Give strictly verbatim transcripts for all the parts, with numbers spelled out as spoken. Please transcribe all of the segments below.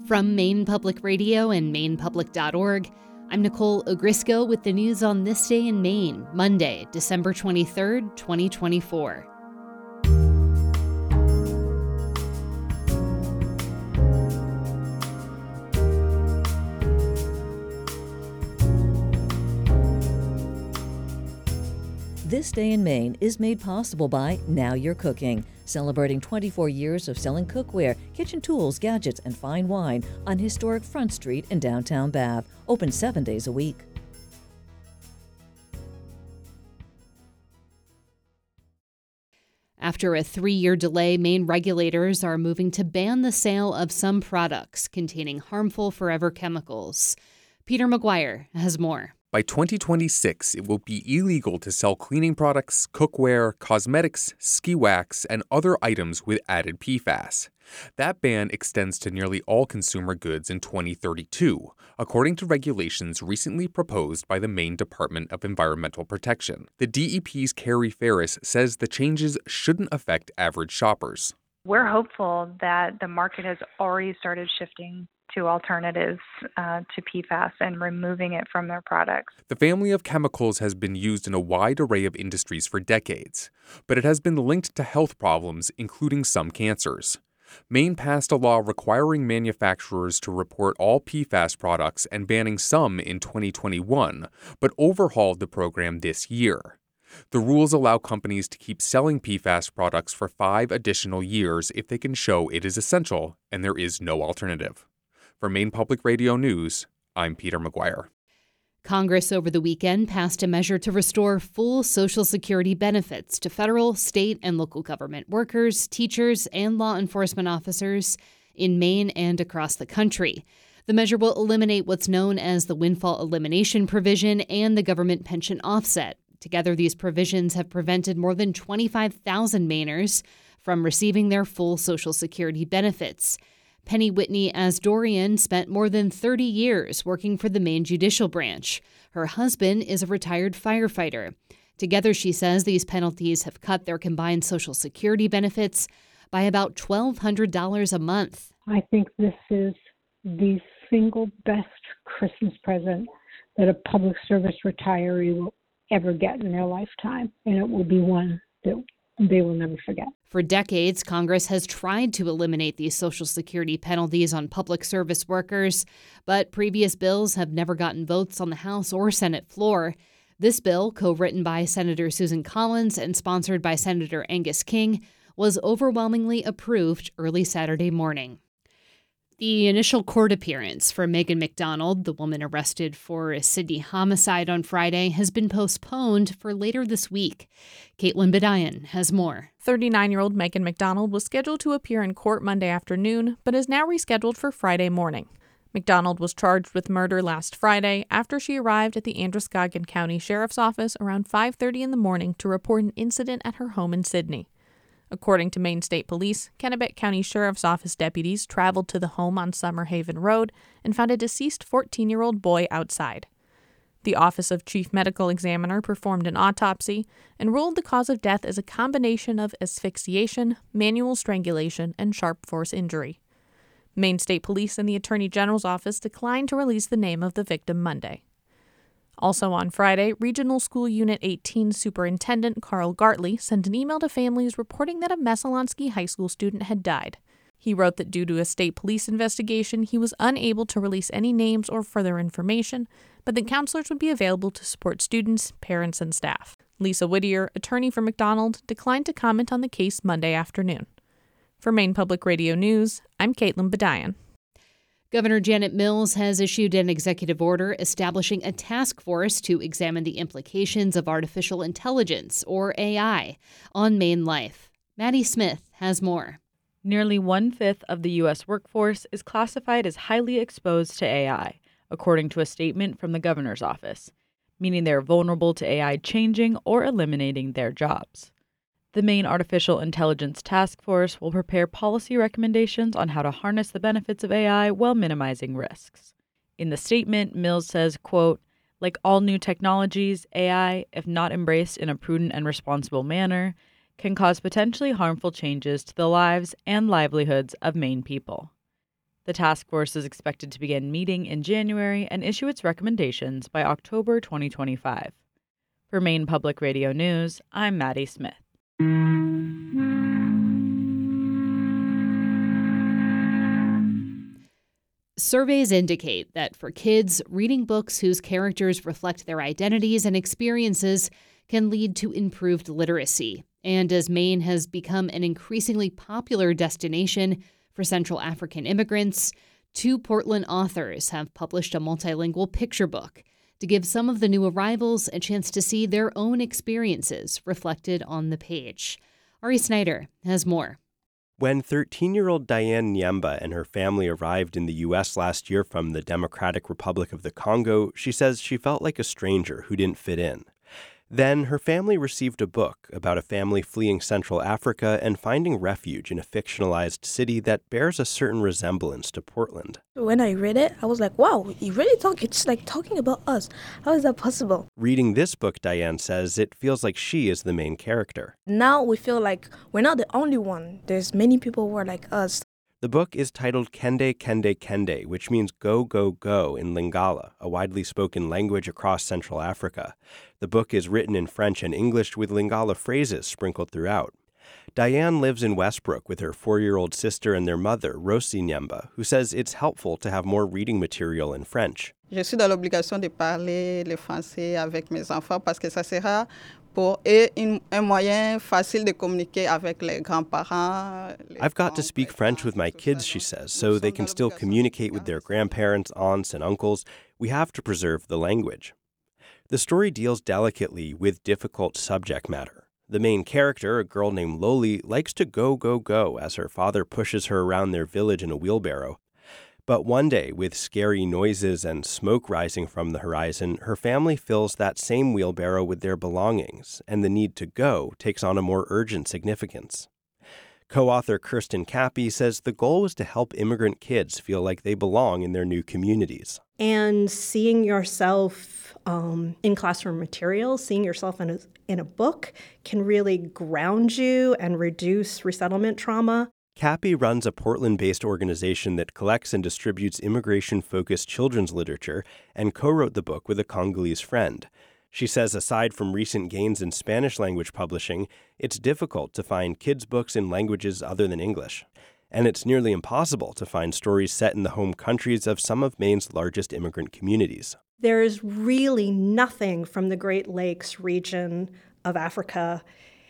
From Maine Public Radio and maine public dot org, I'm Nicole Ogrisco with the news on this day in Maine, Monday, December twenty-third, twenty twenty-four. This Day in Maine is made possible by Now You're Cooking, celebrating twenty-four years of selling cookware, kitchen tools, gadgets, and fine wine on historic Front Street in downtown Bath. Open seven days a week. After a three-year delay, Maine regulators are moving to ban the sale of some products containing harmful forever chemicals. Peter McGuire has more. By twenty twenty-six, it will be illegal to sell cleaning products, cookware, cosmetics, ski wax, and other items with added P FAS. That ban extends to nearly all consumer goods in twenty thirty-two, according to regulations recently proposed by the Maine Department of Environmental Protection. The D E P's Carrie Ferris says the changes shouldn't affect average shoppers. We're hopeful that the market has already started shifting to alternatives uh, to P FAS and removing it from their products. The family of chemicals has been used in a wide array of industries for decades, but it has been linked to health problems, including some cancers. Maine passed a law requiring manufacturers to report all P FAS products and banning some in twenty twenty-one, but overhauled the program this year. The rules allow companies to keep selling P FAS products for five additional years if they can show it is essential and there is no alternative. For Maine Public Radio News, I'm Peter McGuire. Congress over the weekend passed a measure to restore full Social Security benefits to federal, state, and local government workers, teachers, and law enforcement officers in Maine and across the country. The measure will eliminate what's known as the windfall elimination provision and the government pension offset. Together, these provisions have prevented more than twenty-five thousand Mainers from receiving their full Social Security benefits. Penny Whitney Asdorian spent more than thirty years working for the Maine Judicial Branch. Her husband is a retired firefighter. Together, she says, these penalties have cut their combined Social Security benefits by about twelve hundred dollars a month. I think this is the single best Christmas present that a public service retiree will ever get in their lifetime, and it will be one that they will never forget. For decades, Congress has tried to eliminate these Social Security penalties on public service workers, but previous bills have never gotten votes on the House or Senate floor. This bill, co-written by Senator Susan Collins and sponsored by Senator Angus King, was overwhelmingly approved early Saturday morning. The initial court appearance for Megan McDonald, the woman arrested for a Sydney homicide on Friday, has been postponed for later this week. Caitlin Bedian has more. thirty-nine-year-old Megan McDonald was scheduled to appear in court Monday afternoon, but is now rescheduled for Friday morning. McDonald was charged with murder last Friday after she arrived at the Androscoggin County Sheriff's Office around five thirty in the morning to report an incident at her home in Sydney. According to Maine State Police, Kennebec County Sheriff's Office deputies traveled to the home on Summer Haven Road and found a deceased fourteen-year-old boy outside. The Office of Chief Medical Examiner performed an autopsy and ruled the cause of death as a combination of asphyxiation, manual strangulation, and sharp force injury. Maine State Police and the Attorney General's office declined to release the name of the victim Monday. Also on Friday, Regional School Unit eighteen Superintendent Carl Gartley sent an email to families reporting that a Messalonskee High School student had died. He wrote that due to a state police investigation, he was unable to release any names or further information, but that counselors would be available to support students, parents, and staff. Lisa Whittier, attorney for McDonald, declined to comment on the case Monday afternoon. For Maine Public Radio News, I'm Caitlin Bedian. Governor Janet Mills has issued an executive order establishing a task force to examine the implications of artificial intelligence, or A I, on Maine life. Maddie Smith has more. Nearly one-fifth of the U S workforce is classified as highly exposed to A I, according to a statement from the governor's office, meaning they're vulnerable to A I changing or eliminating their jobs. The Maine Artificial Intelligence Task Force will prepare policy recommendations on how to harness the benefits of A I while minimizing risks. In the statement, Mills says, quote, "Like all new technologies, A I, if not embraced in a prudent and responsible manner, can cause potentially harmful changes to the lives and livelihoods of Maine people." The task force is expected to begin meeting in January and issue its recommendations by October twenty twenty-five. For Maine Public Radio News, I'm Maddie Smith. Surveys indicate that for kids, reading books whose characters reflect their identities and experiences can lead to improved literacy. And as Maine has become an increasingly popular destination for Central African immigrants, two Portland authors have published a multilingual picture book to give some of the new arrivals a chance to see their own experiences reflected on the page. Ari Snyder has more. When thirteen-year-old Diane Nyemba and her family arrived in the U S last year from the Democratic Republic of the Congo, she says she felt like a stranger who didn't fit in. Then her family received a book about a family fleeing Central Africa and finding refuge in a fictionalized city that bears a certain resemblance to Portland. When I read it, I was like, wow, you really talk, it's like talking about us. How is that possible? Reading this book, Diane says, it feels like she is the main character. Now we feel like we're not the only one. There's many people who are like us. The book is titled Kende Kende Kende, which means go, go, go in Lingala, a widely spoken language across Central Africa. The book is written in French and English with Lingala phrases sprinkled throughout. Diane lives in Westbrook with her four-year-old sister and their mother, Rosie Nyemba, who says it's helpful to have more reading material in French. Je suis dans l'obligation de parler le français avec mes enfants parce que ça sera pour eux un moyen facile de communiquer avec les grands-parents. I've got to speak French with my kids, she says, so they can still communicate with their grandparents, aunts, and uncles. We have to preserve the language. The story deals delicately with difficult subject matter. The main character, a girl named Loli, likes to go, go, go as her father pushes her around their village in a wheelbarrow. But one day, with scary noises and smoke rising from the horizon, her family fills that same wheelbarrow with their belongings, and the need to go takes on a more urgent significance. Co-author Kirsten Cappy says the goal was to help immigrant kids feel like they belong in their new communities. And seeing yourself um, in classroom materials, seeing yourself in a, in a book can really ground you and reduce resettlement trauma. Cappy runs a Portland-based organization that collects and distributes immigration-focused children's literature and co-wrote the book with a Congolese friend. She says aside from recent gains in Spanish-language publishing, it's difficult to find kids' books in languages other than English. And it's nearly impossible to find stories set in the home countries of some of Maine's largest immigrant communities. There is really nothing from the Great Lakes region of Africa,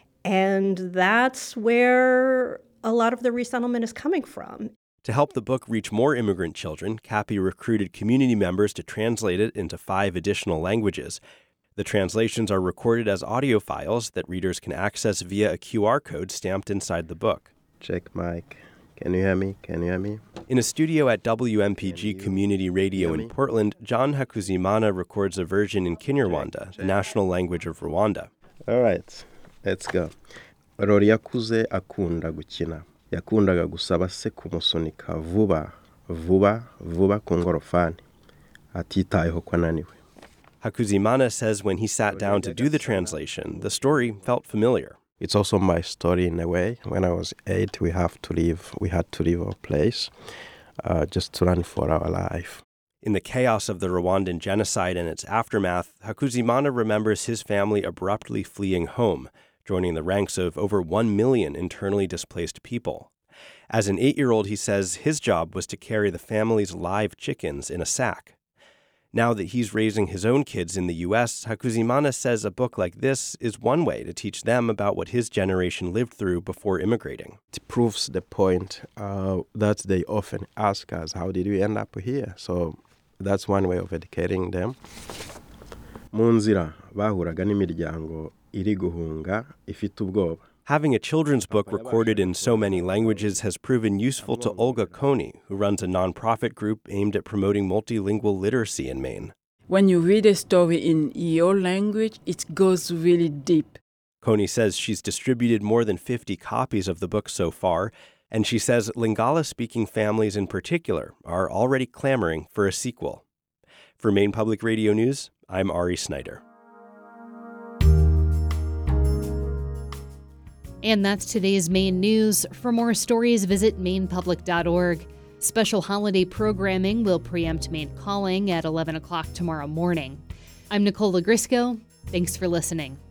and that's where a lot of the resettlement is coming from. To help the book reach more immigrant children, Cappy recruited community members to translate it into five additional languages. The translations are recorded as audio files that readers can access via a Q R code stamped inside the book. Check mic. Can you hear me? Can you hear me? In a studio at W M P G Community Radio in Portland, John Hakuzimana records a version in Kinyarwanda, the national language of Rwanda. All right, let's go. Rori yakuze akunda gukina. Yakundaga gusaba se kumusunika vuba, vuba, vuba ku ngorofani. Atitayeho ko ananiwe. Hakuzimana says when he sat down to do the translation, the story felt familiar. It's also my story in a way. When I was eight, we have to leave. We had to leave our place uh, just to run for our life. In the chaos of the Rwandan genocide and its aftermath, Hakuzimana remembers his family abruptly fleeing home, joining the ranks of over one million internally displaced people. As an eight-year-old, he says his job was to carry the family's live chickens in a sack. Now that he's raising his own kids in the U S, Hakuzimana says a book like this is one way to teach them about what his generation lived through before immigrating. It proves the point uh, that they often ask us, how did we end up here? So that's one way of educating them. Mu nzira bahuraga n'imiryango iri guhunga ifite ubwoba. Having a children's book recorded in so many languages has proven useful to Olga Coney, who runs a nonprofit group aimed at promoting multilingual literacy in Maine. When you read a story in your language, it goes really deep. Coney says she's distributed more than fifty copies of the book so far, and she says Lingala-speaking families in particular are already clamoring for a sequel. For Maine Public Radio News, I'm Ari Snyder. And that's today's Maine news. For more stories, visit maine public dot org. Special holiday programming will preempt Maine Calling at eleven o'clock tomorrow morning. I'm Nicole Grisco. Thanks for listening.